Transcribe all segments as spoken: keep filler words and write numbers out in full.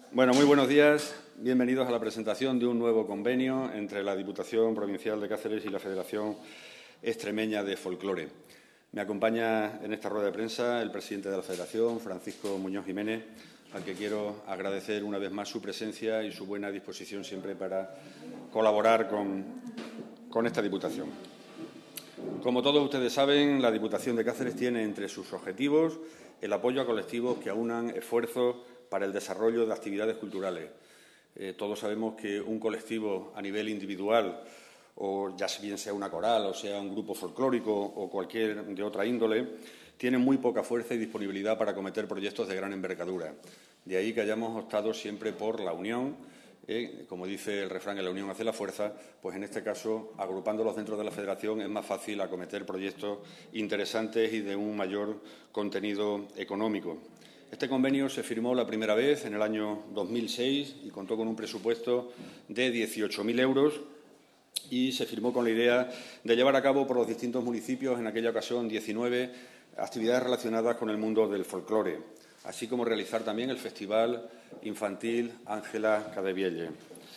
Bueno, muy buenos días. Bienvenidos a la presentación de un nuevo convenio entre la Diputación Provincial de Cáceres y la Federación Extremeña de Folclore. Me acompaña en esta rueda de prensa el presidente de la Federación, Francisco Muñoz Jiménez, al que quiero agradecer una vez más su presencia y su buena disposición siempre para colaborar con, con esta Diputación. Como todos ustedes saben, la Diputación de Cáceres tiene entre sus objetivos el apoyo a colectivos que aunan esfuerzos para el desarrollo de actividades culturales. Eh, todos sabemos que un colectivo a nivel individual, o ya bien sea una coral o sea un grupo folclórico o cualquier de otra índole, tiene muy poca fuerza y disponibilidad para acometer proyectos de gran envergadura. De ahí que hayamos optado siempre por la unión. Eh, como dice el refrán, que la unión hace la fuerza, pues en este caso, agrupándolos dentro de la Federación, es más fácil acometer proyectos interesantes y de un mayor contenido económico. Este convenio se firmó la primera vez en el año dos mil seis y contó con un presupuesto de dieciocho mil euros y se firmó con la idea de llevar a cabo por los distintos municipios, en aquella ocasión diecinueve, actividades relacionadas con el mundo del folclore, así como realizar también el Festival Infantil Ángela Cadevielle.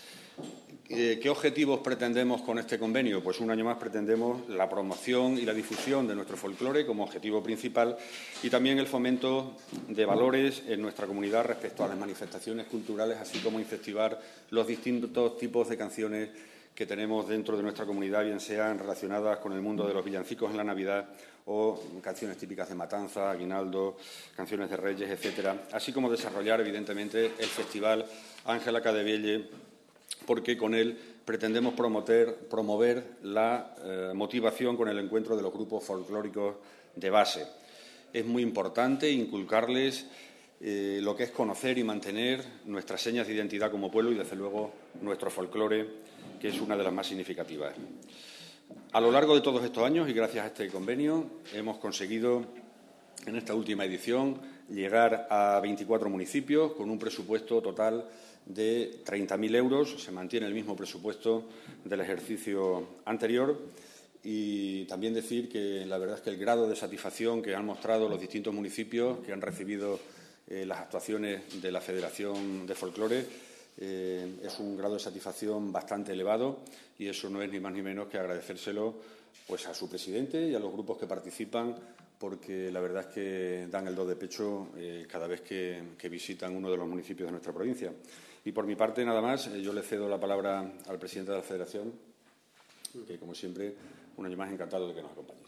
¿Qué objetivos pretendemos con este convenio? Pues un año más pretendemos la promoción y la difusión de nuestro folclore como objetivo principal y también el fomento de valores en nuestra comunidad respecto a las manifestaciones culturales, así como incentivar los distintos tipos de canciones que tenemos dentro de nuestra comunidad, bien sean relacionadas con el mundo de los villancicos en la Navidad o canciones típicas de Matanza, Aguinaldo, canciones de Reyes, etcétera, así como desarrollar, evidentemente, el Festival Ángela Cadevielle, porque con él pretendemos promover, promover la eh, motivación con el encuentro de los grupos folclóricos de base. Es muy importante inculcarles eh, lo que es conocer y mantener nuestras señas de identidad como pueblo y, desde luego, nuestro folclore, que es una de las más significativas. A lo largo de todos estos años, y gracias a este convenio, hemos conseguido, en esta última edición, llegar a veinticuatro municipios con un presupuesto total de treinta mil euros. Se mantiene el mismo presupuesto del ejercicio anterior. Y también decir que la verdad es que el grado de satisfacción que han mostrado los distintos municipios que han recibido eh, las actuaciones de la Federación de Folclore eh, es un grado de satisfacción bastante elevado, y eso no es ni más ni menos que agradecérselo pues a su presidente y a los grupos que participan, porque la verdad es que dan el do de pecho eh, cada vez que, que visitan uno de los municipios de nuestra provincia. Y por mi parte, nada más, eh, yo le cedo la palabra al presidente de la Federación, que, como siempre, un año más encantado de que nos acompañes.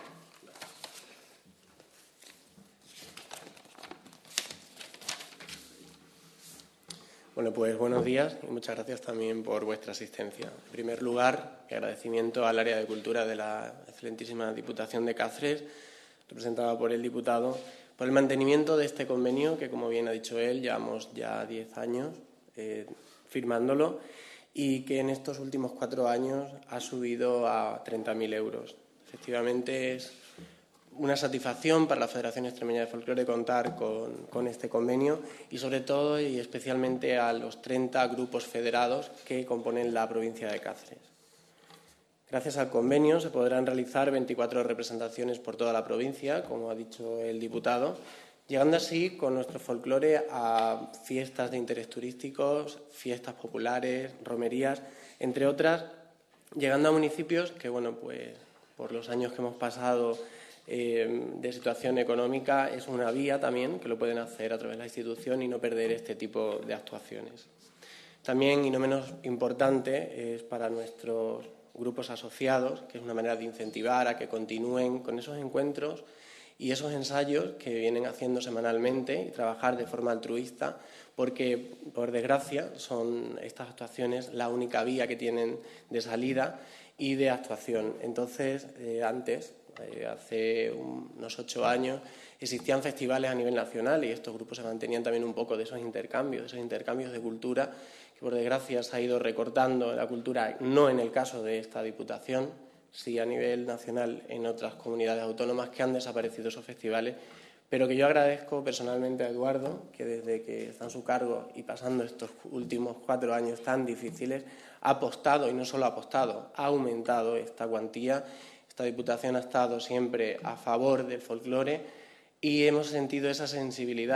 Bueno, pues buenos días y muchas gracias también por vuestra asistencia. En primer lugar, mi agradecimiento al área de cultura de la excelentísima Diputación de Cáceres, representada por el diputado, por el mantenimiento de este convenio que, como bien ha dicho él, llevamos ya diez años eh, firmándolo y que en estos últimos cuatro años ha subido a treinta mil euros. Efectivamente, es una satisfacción para la Federación Extremeña de Folclore contar con, con este convenio y, sobre todo y especialmente, a los treinta grupos federados que componen la provincia de Cáceres. Gracias al convenio se podrán realizar veinticuatro representaciones por toda la provincia, como ha dicho el diputado, llegando así con nuestro folclore a fiestas de interés turísticos, fiestas populares, romerías, entre otras, llegando a municipios que, bueno, pues por los años que hemos pasado eh, de situación económica, es una vía también que lo pueden hacer a través de la institución y no perder este tipo de actuaciones. También, y no menos importante, es para nuestros grupos asociados, que es una manera de incentivar a que continúen con esos encuentros y esos ensayos que vienen haciendo semanalmente y trabajar de forma altruista, porque, por desgracia, son estas actuaciones la única vía que tienen de salida y de actuación. Entonces, eh, antes, eh, hace unos ocho años, existían festivales a nivel nacional y estos grupos se mantenían también un poco de esos intercambios, de esos intercambios de cultura, que por desgracia se ha ido recortando la cultura, no en el caso de esta Diputación, sí a nivel nacional en otras comunidades autónomas, que han desaparecido esos festivales, pero que yo agradezco personalmente a Eduardo, que desde que está en su cargo y pasando estos últimos cuatro años tan difíciles, ha apostado, y no solo ha apostado, ha aumentado esta cuantía. Esta Diputación ha estado siempre a favor del folclore y hemos sentido esa sensibilidad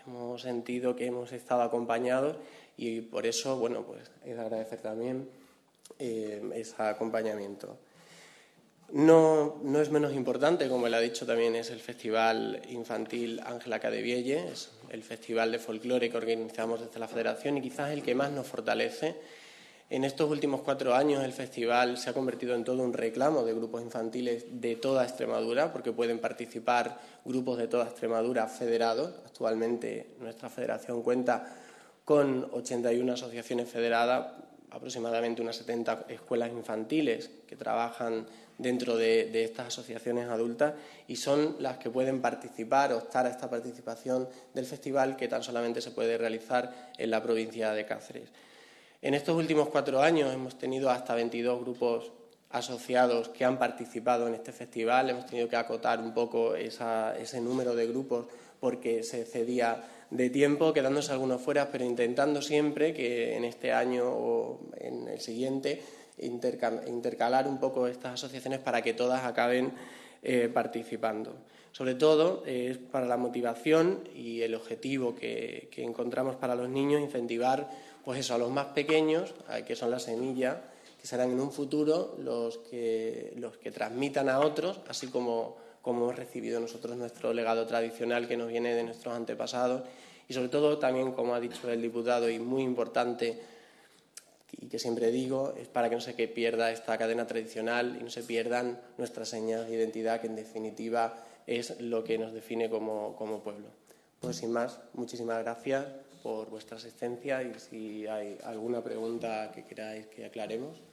hemos sentido que hemos estado acompañados y por eso, bueno, pues es agradecer también eh, ese acompañamiento. No, no es menos importante, como él ha dicho también, es el Festival Infantil Ángela Cadevielle, es el festival de folclore que organizamos desde la Federación y quizás el que más nos fortalece. En estos últimos cuatro años el festival se ha convertido en todo un reclamo de grupos infantiles de toda Extremadura, porque pueden participar grupos de toda Extremadura federados. Actualmente nuestra federación cuenta con ochenta y una asociaciones federadas, aproximadamente unas setenta escuelas infantiles que trabajan dentro de, de estas asociaciones adultas y son las que pueden participar, optar a esta participación del festival que tan solamente se puede realizar en la provincia de Cáceres. En estos últimos cuatro años hemos tenido hasta veintidós grupos asociados que han participado en este festival. Hemos tenido que acotar un poco esa, ese número de grupos porque se excedía de tiempo, quedándose algunos fuera, pero intentando siempre que en este año o en el siguiente intercalar un poco estas asociaciones para que todas acaben eh, participando. Sobre todo es eh, para la motivación y el objetivo que, que encontramos para los niños, incentivar pues eso, a los más pequeños, que son la semilla, que serán en un futuro los que, los que transmitan a otros, así como, como hemos recibido nosotros nuestro legado tradicional que nos viene de nuestros antepasados y sobre todo también, como ha dicho el diputado, y muy importante, y que siempre digo, es para que no se que pierda esta cadena tradicional y no se pierdan nuestras señas de identidad, que en definitiva es lo que nos define como, como pueblo. Pues sin más, muchísimas gracias por vuestra asistencia y si hay alguna pregunta que queráis que aclaremos.